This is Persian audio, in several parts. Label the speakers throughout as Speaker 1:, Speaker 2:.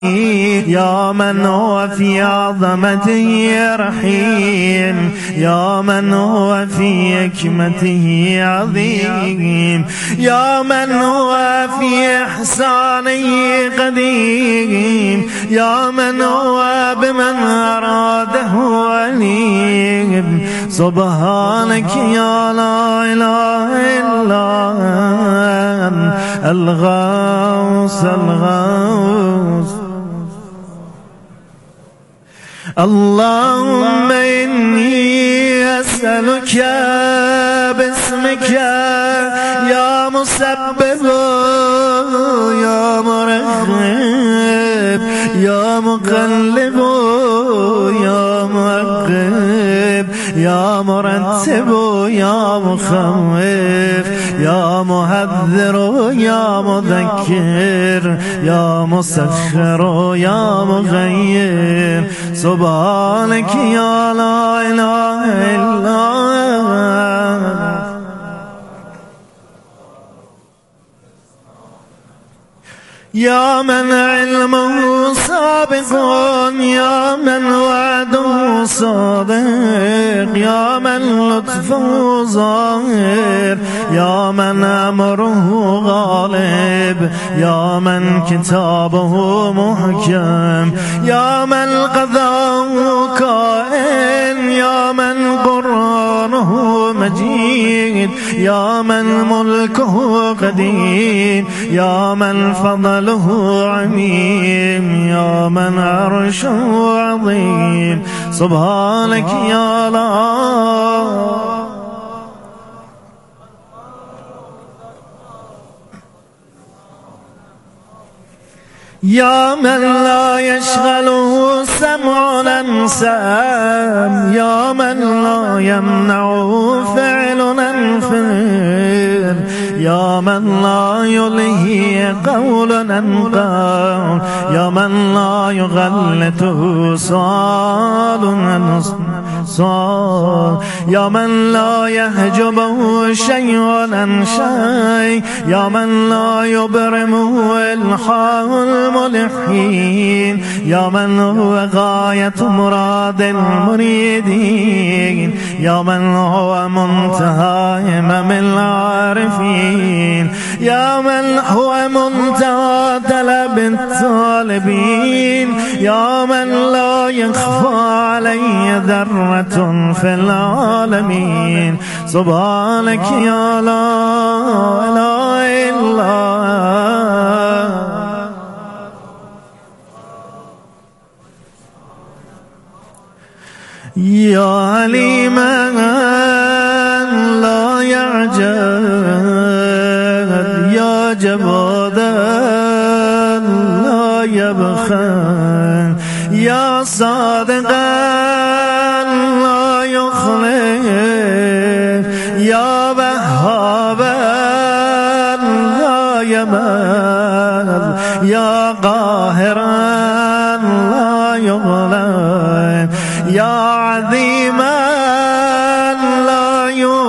Speaker 1: يا من هو في عظمته رحيم، يا من هو في حكمته عظيم، يا من هو في إحسانه قديم، يا من هو بمن أراده عليم. سبحانك يا لا إله إلا أنت الغوث الغوث. اللهم إني أسألك باسمك يا مسبب يا مرغب يا مقلب يا مرغب يا مرتب يا مخوف يا مهذر يا مذكر يا مسخر يا مغير. سبحانك يا لا إله إلا أنت. يا من علمه سابق، يا من وعده صادق، يا من لطفه ظاهر، يا من أمره غالب، يا من كتابه محكم، يا من قضاءه كائن، يا من قرآنه مجيد، يا من ملكه قديم، يا من فضله عميم، يا من عرشه عظيم. سبحانك يا الله. يا من لا يشغله سمع أنسام، يا من لا يمنعه فعل أنفر، يا من لا يلهي قول أنقال، يا من لا يغلطه سؤال سؤال، يا من لا يحجبه شيء عن شيء، يا من لا يبرمه إلحاح الملحين، يا من هو غاية مراد المريدين، يا من هو منتهى همم العارفين، يا من هو منتهى طلب الطالبين، يا من لا يخفى علي ذرة في العالمين. سبحانك يا لا إله إلا أنت. يا عليما لا يعجل، يا جوادا لا يبخل، يا صادقا لا يخلف، يا وهابا لا يمل، يا قاهرا لا يغلب، يا عظيما لا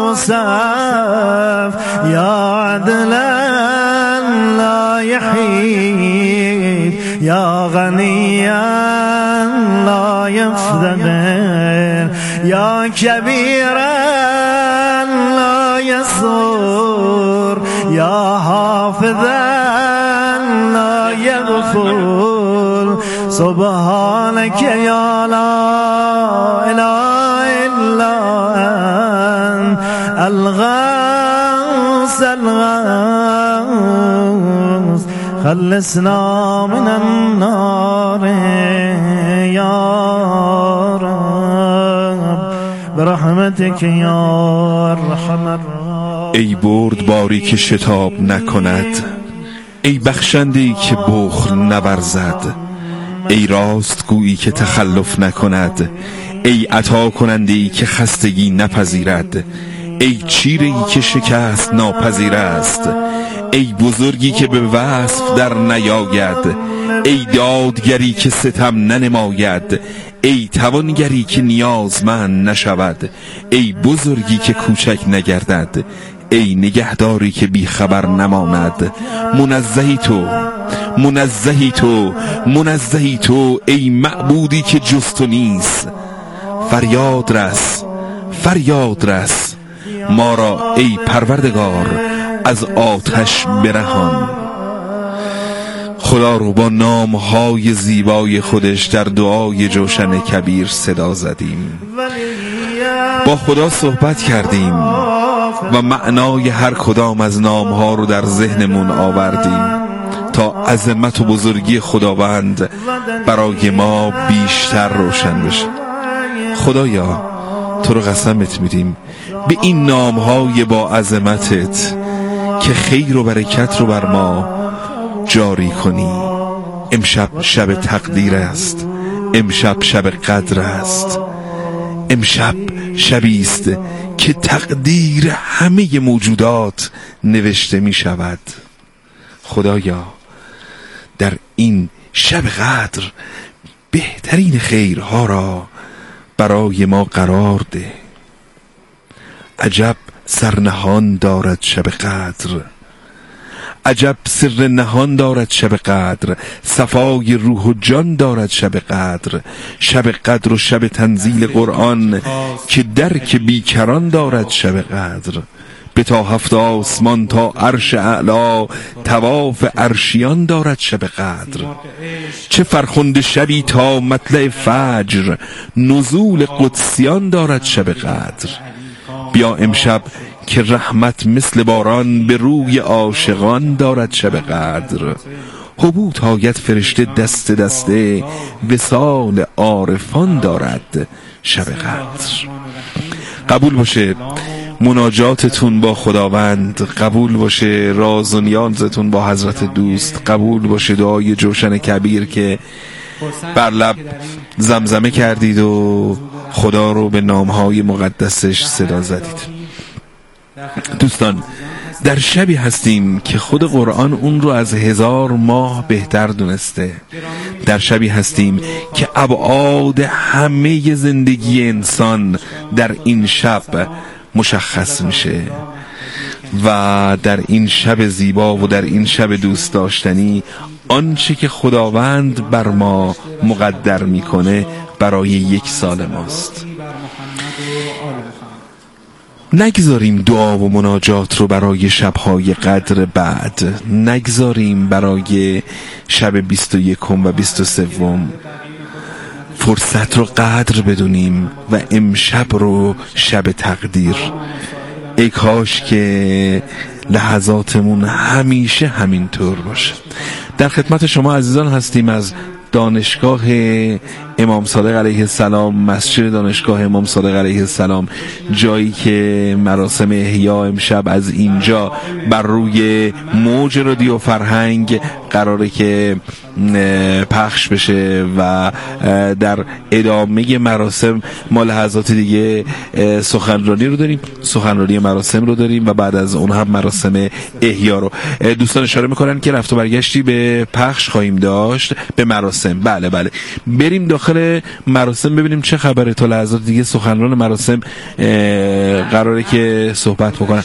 Speaker 1: يوصف، يا عدلا لا يحيد، يا غنيا لا يفتقر، يا كبيرا لا يصور، يا حافظا لا يغفر. سبحانك يا لا إله إلا أنت الغوث الغوث. خلصنا من النار يا رب برحمتك يا ارحم الراحمين.
Speaker 2: ای بردباری که شتاب نکند، ای بخشنده‌ای که بخل نورزد، ای راستگویی که تخلف نکند، ای عطا کننده‌ای که خستگی نپذیرد، ای چیره‌ای که شکست ناپذیر است، ای بزرگی که به وصف در نیاید، ای دادگری که ستم ننماید، ای توانگری که نیازمند نشود، ای بزرگی که کوچک نگردد، ای نگهداری که بی خبر نماند. منزهی تو، منزهی تو ای معبودی که جز تو نیست. فریاد رس ما را ای پروردگار از آتش برهان. خدا رو با نامهای زیبای خودش در دعای جوشن کبیر صدا زدیم، با خدا صحبت کردیم و معنای هر کدام از نامها رو در ذهنمون آوردیم تا عظمت و بزرگی خداوند برای ما بیشتر روشن بشه. خدایا تو رو قسمت میدیم به این نامهای با عظمتت که خیر و برکت رو بر ما جاری کنی. امشب شب تقدیر است، امشب شب قدر است، امشب شبی است که تقدیر همه موجودات نوشته می شود. خدایا در این شب قدر بهترین خیرها را برای ما قرار ده. عجب سرنهان دارد شب قدر، عجب سر نهان دارد شب قدر، صفای روح و جان دارد شب قدر. شب قدر و شب تنزیل قرآن که درک بیکران دارد شب قدر. به تا هفت آسمان تا عرش اعلا طواف عرشیان دارد شب قدر. چه فرخنده شبی تا مطلع فجر نزول قدسیان دارد شب قدر. بیا امشب که رحمت مثل باران به روی عاشقان دارد شب قدر. حبوط آید فرشته دست دسته وصال عارفان دارد شب قدر. قبول باشه مناجاتتون با خداوند، قبول باشه راز و نیازتون با حضرت دوست، قبول باشه دعای جوشن کبیر که بر لب زمزمه کردید و خدا رو به نامهای مقدسش صدا زدید. دوستان در شبی هستیم که خود قرآن اون رو از 1000 ماه بهتر دونسته. در شبی هستیم که ابعاد همه زندگی انسان در این شب مشخص میشه و در این شب زیبا و در این شب دوست داشتنی آنچه که خداوند بر ما مقدر میکنه برای 1 سال ماست. نگذاریم دعا و مناجات رو برای شبهای قدر بعد، نگذاریم برای شب 21 و 23. فرصت رو قدر بدونیم و امشب رو شب تقدیر. ای کاش که لحظاتمون همیشه همینطور باشه. در خدمت شما عزیزان هستیم از دانشگاه امام صادق علیه السلام، مسجد دانشگاه امام صادق علیه السلام، جایی که مراسم احیا امشب از اینجا بر روی موج رادیو فرهنگ قراره که پخش بشه و در ادامه مراسم ما لحظات دیگه سخنرانی رو داریم، سخنرانی مراسم رو داریم و بعد از اون هم مراسم احیا رو. دوستان اشاره میکنن که رفت و برگشتی به پخش خواهیم داشت به مراسم. بله بریم داخل مراسم ببینیم چه خبره. تا لحظات دیگه سخنران مراسم قراره که صحبت بکنن.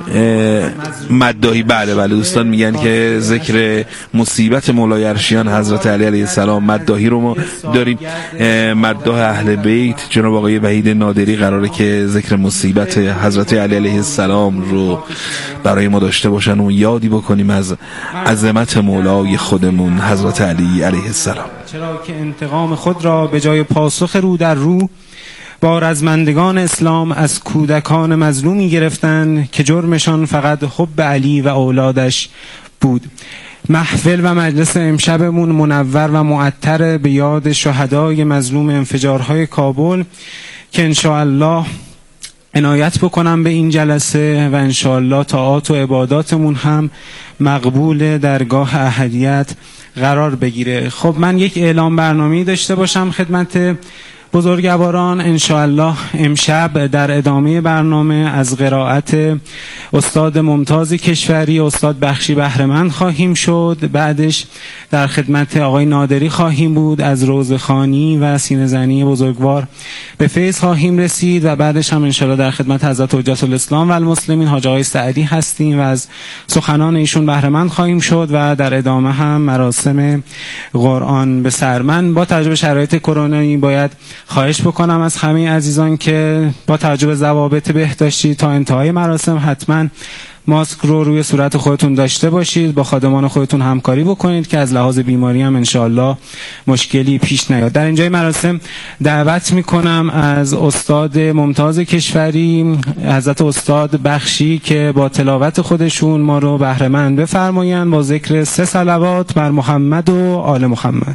Speaker 2: مداحی بله دوستان میگن که ذکر مصیبت مولای عرشیان حضرت علی علیه السلام مداحی رو ما داریم. مداح اهل بیت جناب آقای وحید نادری قراره که ذکر مصیبت حضرت علی علیه السلام رو برای ما داشته باشن و یادی بکنیم از عظمت مولای خودمون حضرت علی علیه السلام.
Speaker 3: چرا که انتقام خود را به جای پاسخ رو در رو با رزمندگان اسلام از کودکان مظلومی گرفتند که جرمشان فقط حب علی و اولادش بود. محفل و مجلس امشبمون منور و معطر به یاد شهدای مظلوم انفجارهای کابل که انشاءالله عنایت بکنم به این جلسه و انشاءالله طاعات و عباداتمون هم مقبول درگاه احدیت قرار بگیره. خب من یک اعلام برنامه‌ای داشته باشم خدمت بزرگواران انشاءالله امشب در ادامه برنامه از قرائت استاد ممتاز کشوری استاد بخشی بهره‌مند خواهیم شد. بعدش در خدمت آقای نادری خواهیم بود از روزخوانی و سینه‌زنی بزرگوار به فیض خواهیم رسید و بعدش هم انشاءالله در خدمت حضرت حجت الاسلام و المسلمین حاج آقای سعدی هستیم و از سخنان ایشون بهره‌مند خواهیم شد و در ادامه هم مراسم قرآن به سر. من با توجه به شرایط کرونایی باید خواهش بکنم از همه عزیزان که با توجه به ضوابط بهداشتی تا انتهای مراسم حتما ماسک رو روی صورت خودتون داشته باشید، با خادمان خودتون همکاری بکنید که از لحاظ بیماری هم انشاءالله مشکلی پیش نیاد. در اینجای مراسم دعوت میکنم از استاد ممتاز کشوری حضرت استاد بخشی که با تلاوت خودشون ما رو بهره‌مند بفرمایند با ذکر 3 صلوات بر محمد و آل محمد.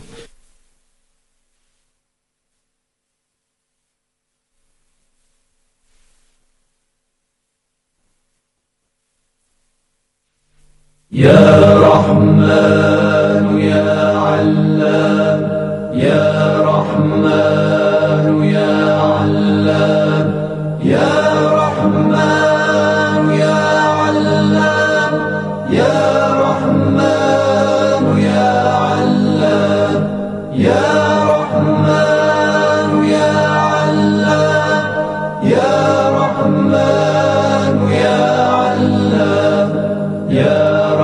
Speaker 4: يا رحمن يا علام يا رحمن يا علام يا رحمن يا علام يا رحمن يا علام يا رحمن يا علام يا رحمن يا علام يا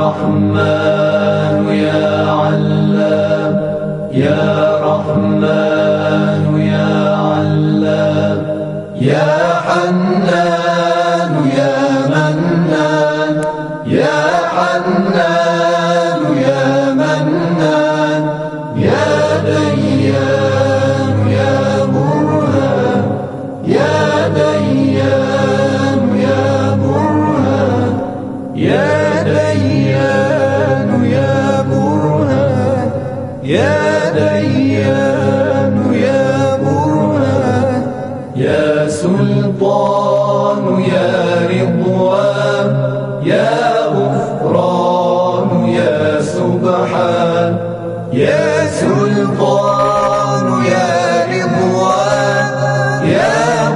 Speaker 4: رحمن يا علام يا رحمن يا علام يا حنان يا منان يا حنان يا منان يا ديان يا برهان يا ديان يا برهان يا ديان يا برهان يا ديان يا برهان يا سلطان يا رضوان يا غفران يا سبحان يا سلطان يا رضوان يا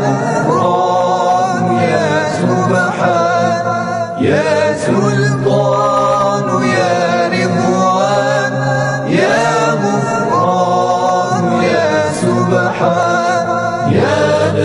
Speaker 4: غفران يا سبحان يا سلطان يا رضوان يا غفران يا سبحان يا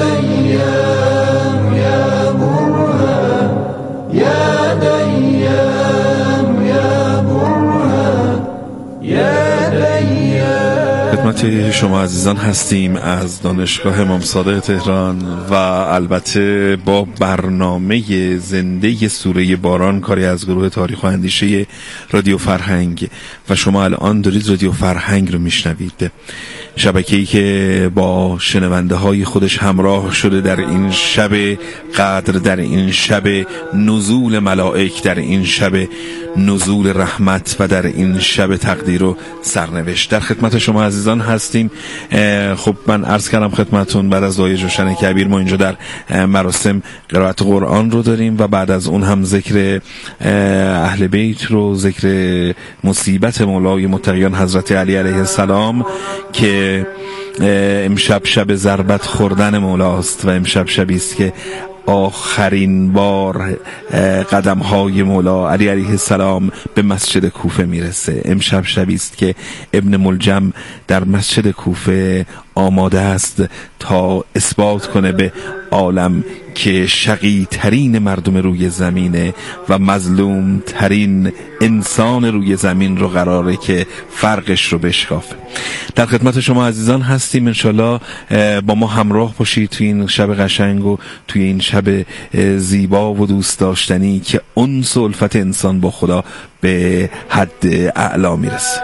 Speaker 4: ديان يا برهان يا ديان يا برهان يا ديان.
Speaker 2: خدمت شما عزیزان هستیم از دانشگاه امام صادق تهران و البته با برنامه زنده سوره باران، کاری از گروه تاریخ و اندیشه رادیو فرهنگ و شما الان دارید رادیو فرهنگ رو میشنوید، شبکه‌ای که با شنونده های خودش همراه شده در این شب قدر، در این شب نزول ملائک، در این شب نزول رحمت و در این شب تقدیر و سرنوشت. در خدمت شما عزیزان هستیم. خب من عرض کردم خدمتون بعد از دعای جوشن کبیر ما اینجا در مراسم قرائت قرآن رو داریم و بعد از اون هم ذکر اهل بیت رو، ذکر مصیبت مولای متقیان حضرت علی علیه السلام که امشب شب ضربت خوردن مولاست و امشب شبی است که آخرین بار قدم های مولا علی علیه السلام به مسجد کوفه میرسه. امشب شبی است که ابن ملجم در مسجد کوفه آماده است تا اثبات کنه به عالم که شقی ترین مردم روی زمینه و مظلوم ترین انسان روی زمین رو قراره که فرقش رو بشکافه. در خدمت شما عزیزان هستیم، انشالله با ما همراه باشید توی این شب قشنگ و توی این شب زیبا و دوست داشتنی که انس و الفت انسان با خدا به حد اعلا میرسه.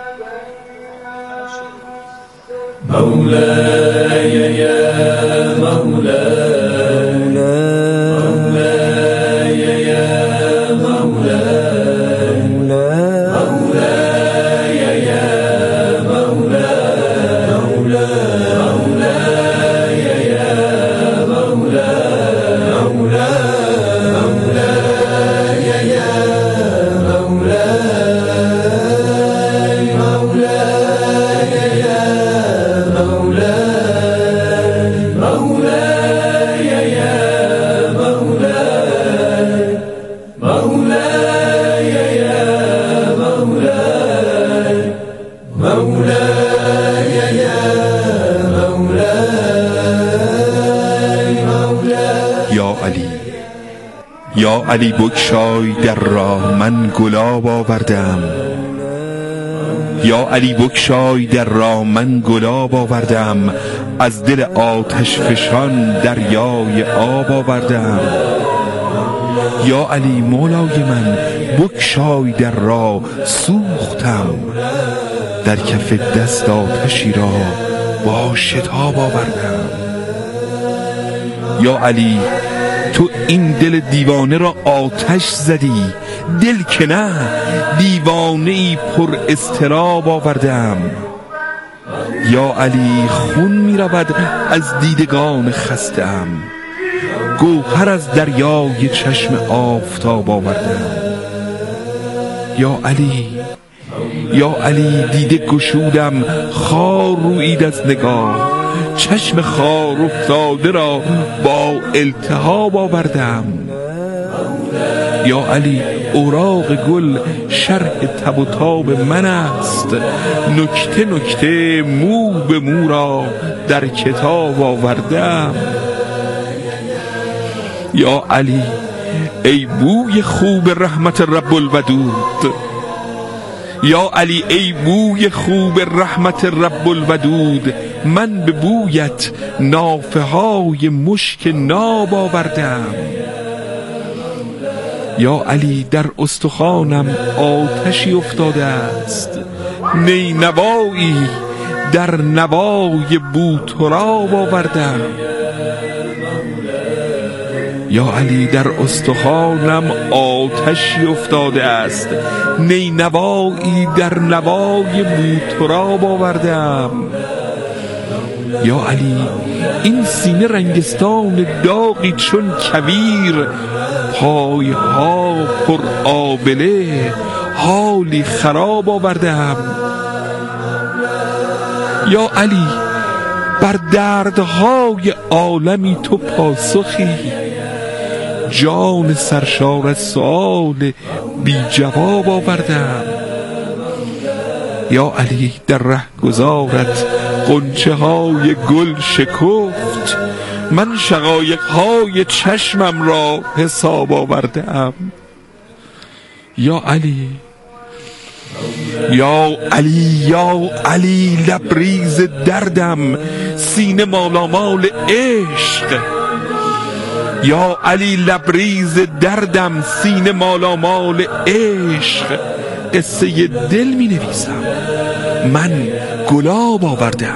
Speaker 4: مولاي يا مولاي مولاي يا مولاي مولاي يا مولاي مولاي يا مولاي مولاي يا مولاي مولاي يا مولاي
Speaker 2: یا علی بگشای در راه من گلاب آوردم، یا علی بگشای در راه من گلاب آوردم، از دل آتش فشان دریای آب آوردم. یا علی مولای من بگشای در راه سوختم، در کف دست آتشی را با شتاب آوردم. یا علی تو این دل دیوانه را آتش زدی، دل که نه دیوانه ای پر اضطراب آوردم. یا علی خون می رود از دیدگان خستم، گوهر از دریای چشم آفتاب آوردم. یا علی، یا علی دیده گشودم خار رویید از نگاه، چشم خار افتاده را با التهاب آوردم. یا علی اوراق گل شرح تب و تاب من است، نکته نکته مو به مو را در کتاب آوردم. یا علی ای بوی خوب رحمت رب الودود، یا علی ای بوی خوب رحمت رب الودود، من به بویت نافه های مشک ناب آوردم. یا علی در استخوانم آتشی افتاده است، نی نوایی در نوای بوتراب آوردم. یا علی در استخوانم آتشی افتاده است، نی نوایی در نوای بوتراب آوردم. یا علی این سینه رنگستان داغی چون کویر، پای ها پر آبله حالی خراب آوردم. یا علی بر دردهای عالمی تو پاسخی، جان سرشار از سؤال بی جواب آوردم. یا علی در ره گذارت غنچه های گل شکفت، من شقایق های چشمم را حساب آوردم. یا علی، یا علی، یا علی لبریز دردم سینه مالامال عشق، یا علی لبریز دردم سینه مالامال عشق، قصه دل می نویسم من گلاب آوردم.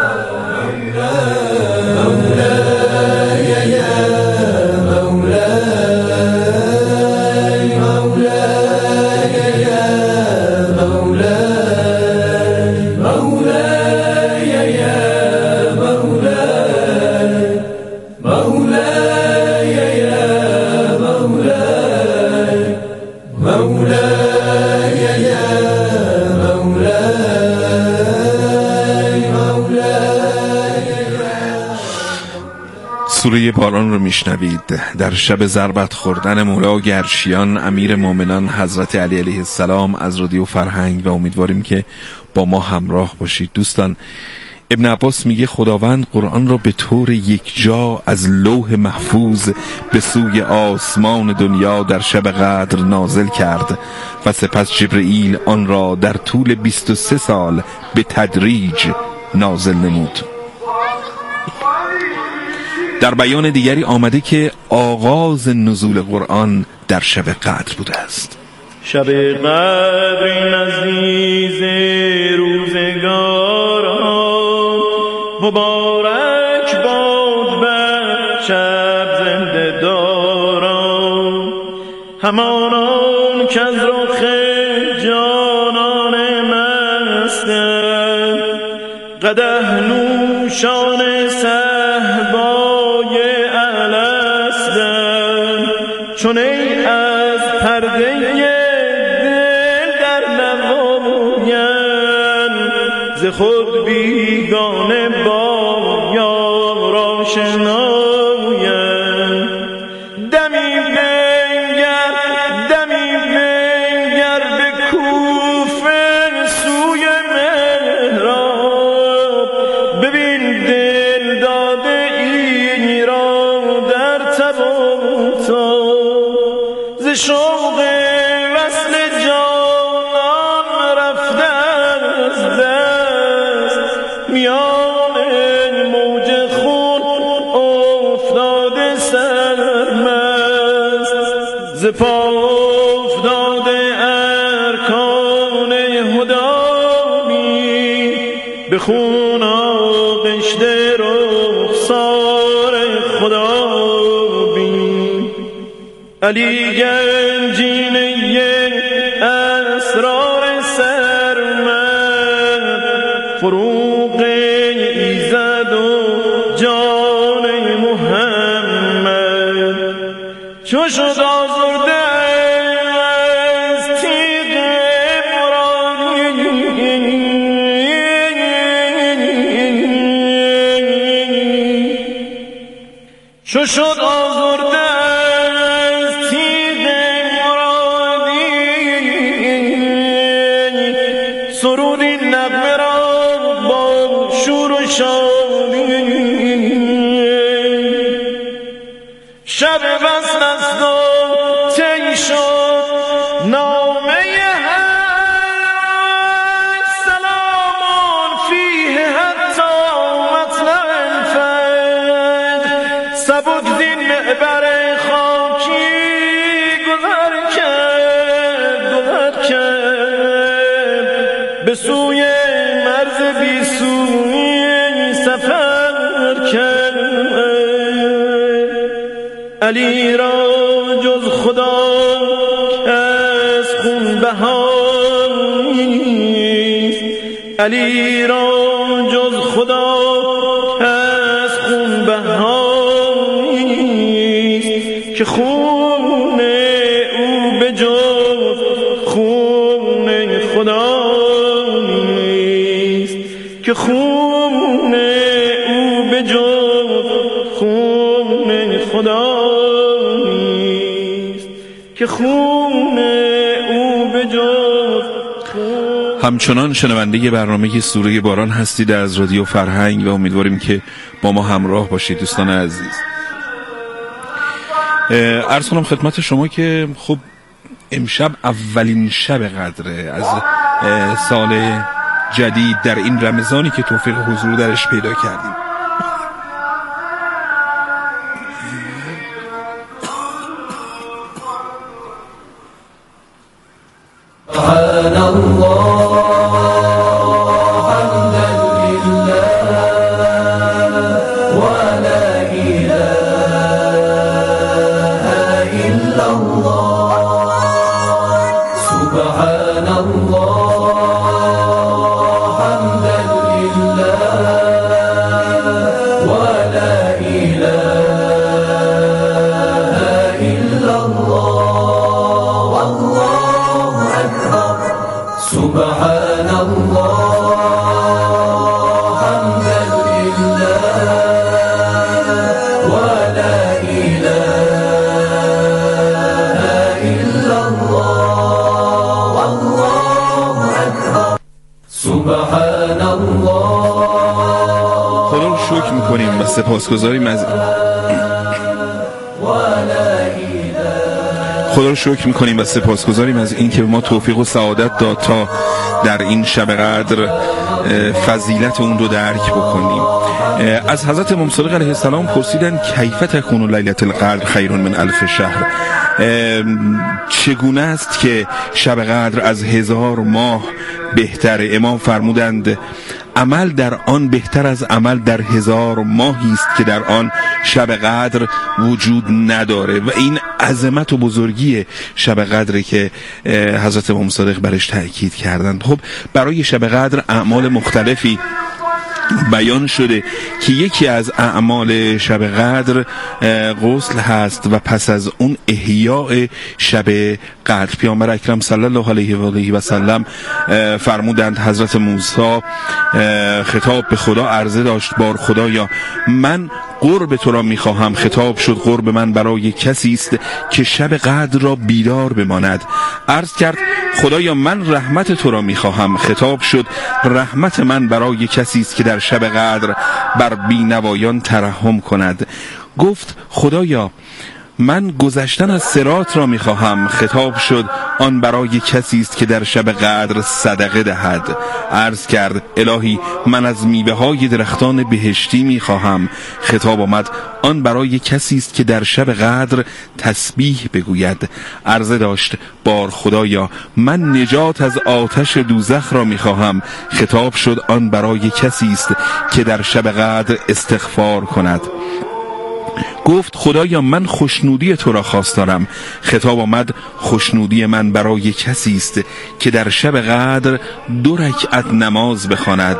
Speaker 2: سوره باران رو میشنوید. در شب ضربت خوردن مولا گرشیان امیر مومنان حضرت علی علیه السلام از رادیو فرهنگ، و امیدواریم که با ما همراه باشید. دوستان، ابن عباس میگه خداوند قرآن را به طور یک جا از لوح محفوظ به سوی آسمان دنیا در شب قدر نازل کرد و سپس جبرئیل آن را در طول 23 سال به تدریج نازل نمود. در بیان دیگری آمده که آغاز نزول قرآن در شب قدر بوده است.
Speaker 1: شب قدر نزدیز روزگاران، مبارک باد بر شب زنده داران، همانان که از رخ جانان مستند، قدح نوشان صهبای الستند، چون ای از پرده دل در نمایند، ز خود بیگانه با یار آشنایند. دمی بنگر به کوفه سوی مهراب، ببین دل داده ای را در تب و تاب. شوق وصل جانان رفته از دست، میان موج خون افتاده سرمست، ز پا افتاده ارکان هدایی، به خون آغشته رخسار خدا بین. علی گنجینه اسرار سرمد، فروغ ایزد و جان محمد، چو شد آزرده از تیغ مرادی، چو شد آزرده از تیغ مرادی، سرود این نغمه را با شور و شادی. شب وصل است و طی شد نامه حج، سلامان فیه حتی مطلع الفجر، سبک زین معبر خاکی گذر کرد به سوی مرز بی سوی سفر کرد. علی را جز خدا از خون بهایی نیست، علی را جز خدا از خون بهایی نیست، که خون او به جز خون خدا نیست، که خون او به جز خون خدا نیست، که خون او به جز.
Speaker 2: همچنان شنونده برنامه سوره باران هستید از رادیو فرهنگ و امیدواریم که با ما همراه باشید دوستان عزیز. عرض کنم خدمت شما که خب امشب اولین شب قدره از سال جدید در این رمضانی که توفیق حضور درش پیدا کردیم.
Speaker 4: سبحان الله حمدا لله ولا إله إلا الله، سبحان الله حمدا لله ولا إله إلا الله، والله أكبر، سبحان الله حمدا لله ولا إله إلا الله، والله أكبر، سبحان الله.
Speaker 2: خدا رو شکر میکنیم و سپاسگزاریم از خدا رو شکر میکنیم و سپاسگزاریم از این که به ما توفیق و سعادت داد تا در این شب قدر فضیلت اون رو درک بکنیم. از حضرت امام صادق علیه السلام پرسیدن کیف تکون لیلة القدر خیر من الف شهر، چگونه است که شب قدر از 1000 ماه بهتره؟ امام فرمودند عمل در آن بهتر از عمل در 1000 ماهی است که در آن شب قدر وجود نداره. و این عظمت و بزرگی شب قدر که حضرت امام صادق برش تأکید کردند. خب برای شب قدر اعمال مختلفی بیان شده که یکی از اعمال شب قدر غسل هست و پس از اون احیاء شب قدر. پیامبر اکرم صلی الله علیه و آله و سلم فرمودند حضرت موسی خطاب به خدا عرضه داشت بار خدایا من قرب تو را میخواهم. خطاب شد قرب من برای کسی است که شب قدر را بیدار بماند. عرض کرد خدایا من رحمت تو را میخواهم. خطاب شد رحمت من برای کسی است که در شب قدر بر بینوایان ترحم کند. گفت خدایا من گذشتن از صراط را میخواهم. خطاب شد آن برای کسی است که در شب قدر صدقه دهد. عرض کرد الهی من از میوه های درختان بهشتی میخواهم. خطاب آمد آن برای کسی است که در شب قدر تسبیح بگوید. عرضه داشت بار خدایا من نجات از آتش دوزخ را میخواهم. خطاب شد آن برای کسی است که در شب قدر استغفار کند. گفت خدایا من خوشنودی تو را خواست دارم. خطاب آمد خوشنودی من برای کسی است که در شب قدر 2 رکعت نماز بخواند.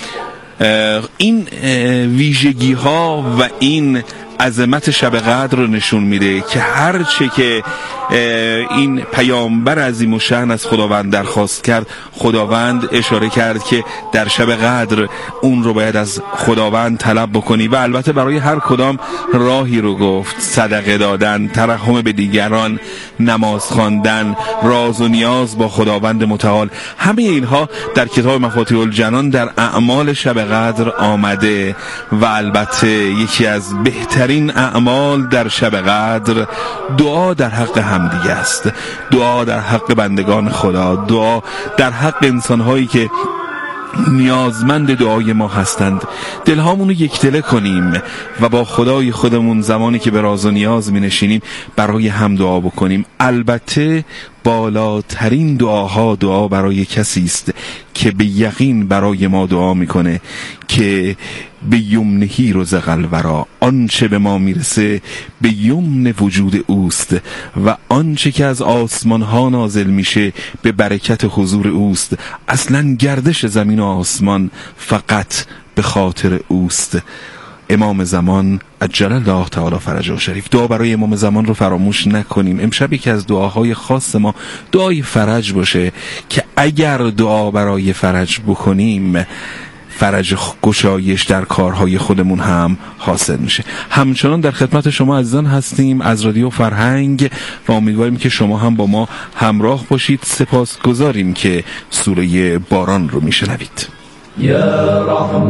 Speaker 2: این ویژگی ها و این عظمت شب قدر رو نشون میده که هر چه که این پیامبر عظیم الشأن از خداوند درخواست کرد، خداوند اشاره کرد که در شب قدر اون رو باید از خداوند طلب بکنی و البته برای هر کدام راهی رو گفت: صدقه دادن، ترحم به دیگران، نماز خواندن، راز و نیاز با خداوند متعال. همه اینها در کتاب مفاتیح الجنان در اعمال شب قدر آمده و البته یکی از بهترین اعمال در شب قدر دعا در حق همدیگه است، دعا در حق بندگان خدا، دعا در حق انسانهایی که نیازمند دعای ما هستند. دلهامونو یکدله کنیم و با خدای خودمون زمانی که به راز و نیاز می نشینیم برای هم دعا بکنیم. البته بالاترین دعاها دعا برای کسی است که به یقین برای ما دعا میکنه که به یمنهی رزق الورا، آنچه به ما میرسه به یمن وجود اوست و آنچه که از آسمان ها نازل میشه به برکت حضور اوست. اصلا گردش زمین و آسمان فقط به خاطر اوست. امام زمان عجل الله تعالی فرجه شریف. دعا برای امام زمان رو فراموش نکنیم. امشب یکی از دعاهای خاص ما دعای فرج باشه که اگر دعا برای فرج بکنیم فرج گشایش در کارهای خودمون هم حاصل میشه. همچنان در خدمت شما عزیزان هستیم از رادیو فرهنگ و امیدواریم که شما هم با ما همراه باشید. سپاسگزاریم که سوره باران رو میشنوید.
Speaker 4: یا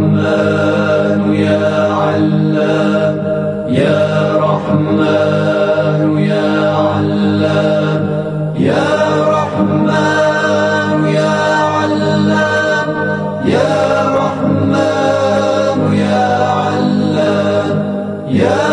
Speaker 4: رحمان یا علام، یا رحمان یا علام، یا رحمان یا علام، یا رحمان یا علام، یا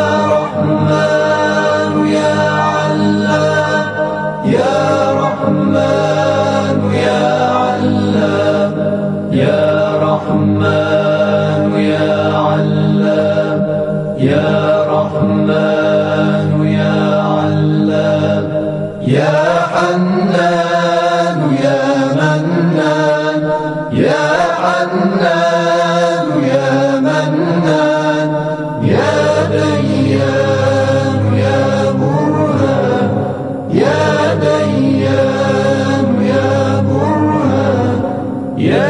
Speaker 4: رحمان یا علام، یا رحمان یا علام، یا رحمن یا علام، یا رحمن یا علام، یا حنان یا منان، یا حنان یا منان، یا دیان یا برهان، یا دیان یا برهان، یا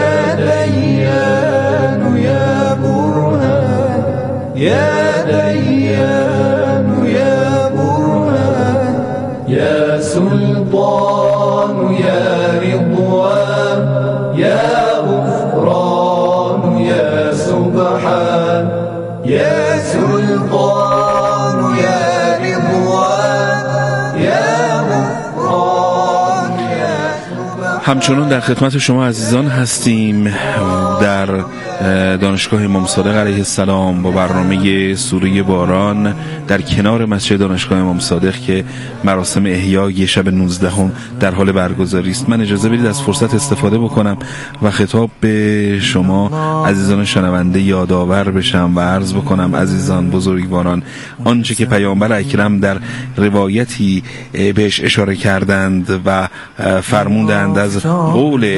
Speaker 4: ديان يا برهان، يا ديان يا برهان، يا سلطان يا رضوان، يا غفران يا سبحان، يا سلطان يا رضوان، يا غفران يا سبحان.
Speaker 2: همچنان در خدمت شما عزیزان هستیم در دانشگاه امام صادق علیه السلام با برنامه سوره باران در کنار مسجد دانشگاه امام صادق که مراسم احیای شب 19 در حال برگزاری است. من اجازه بدید از فرصت استفاده بکنم و خطاب به شما عزیزان شنونده یادآور بشم و عرض بکنم عزیزان بزرگواران آنچه که پیامبر اکرم در روایتی بهش اشاره کردند و فرمودند از قول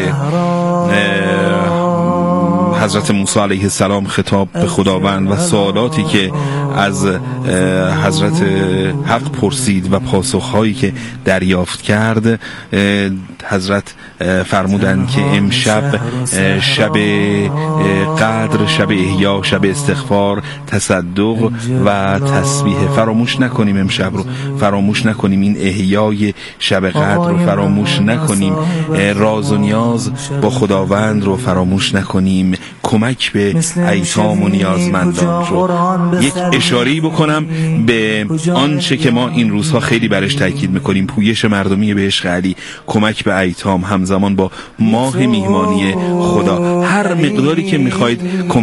Speaker 2: حضرت موسی علیه السلام خطاب به خداوند و سوالاتی که از حضرت حق پرسید و پاسخهایی که دریافت کرد، حضرت فرمودند که امشب شب قدر، شب احیا، شب استغفار، تصدق و تسبیح. فراموش نکنیم امشب رو، فراموش نکنیم این احیای شب قدر رو، فراموش نکنیم راز و نیاز با خداوند رو، فراموش نکنیم کمک به ایتام و نیازمندان شد. یک اشاره‌ای بکنم به آنچه که ما این روزها خیلی برش تاکید میکنیم، پویش مردمی به عشق علی، کمک به ایتام همزمان با ماه میهمانی خدا. هر مقداری که میخواید